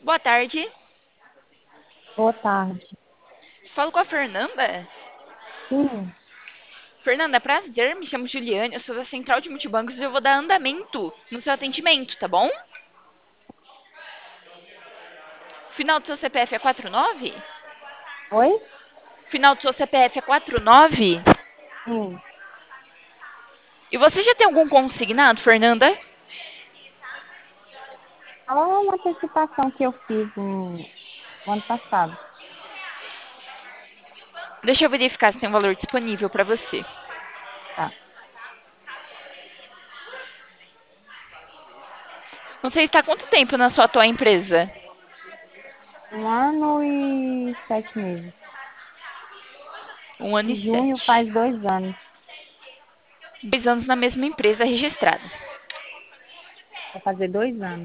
Boa tarde. Boa tarde. Falo com a Fernanda. Sim, Fernanda, prazer, me chamo Juliane, eu sou da Central de Multibancos e eu vou dar andamento no seu atendimento, tá bom? Final do seu CPF é 49? oi? Final do seu CPF é 49? Sim. E você já tem algum consignado, Fernanda? Qual uma antecipação que eu fiz no ano passado? Deixa eu verificar se tem um valor disponível para você. Tá. Você está há quanto tempo na sua atual empresa? 1 ano e 7 meses. 1 ano e Em junho 7. faz 2 anos. 2 anos na mesma empresa registrada. Vai fazer 2 anos.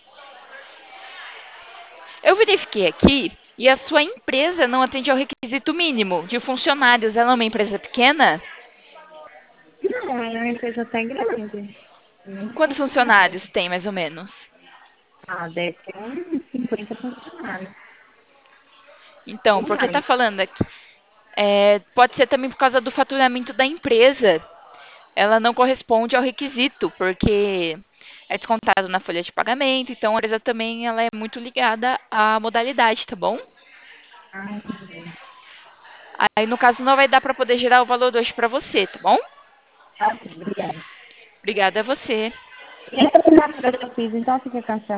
Eu verifiquei aqui e a sua empresa não atende ao requisito mínimo de funcionários. Ela é uma empresa pequena? Não, é uma empresa até grande. Muito Quantos funcionário. funcionários tem, mais ou menos? Ah, deve ter uns 50 funcionários. Então, Ou porque está mais. falando aqui, pode ser também por causa do faturamento da empresa. Ela não corresponde ao requisito, porque é descontado na folha de pagamento, então a empresa também ela é muito ligada à modalidade, tá bom? Ah, entendi. Aí, no caso, não vai dar para poder gerar o valor hoje para você, tá bom? Tá bom, obrigada. Obrigada a você. E essa assinatura que eu fiz, então fica cancelada?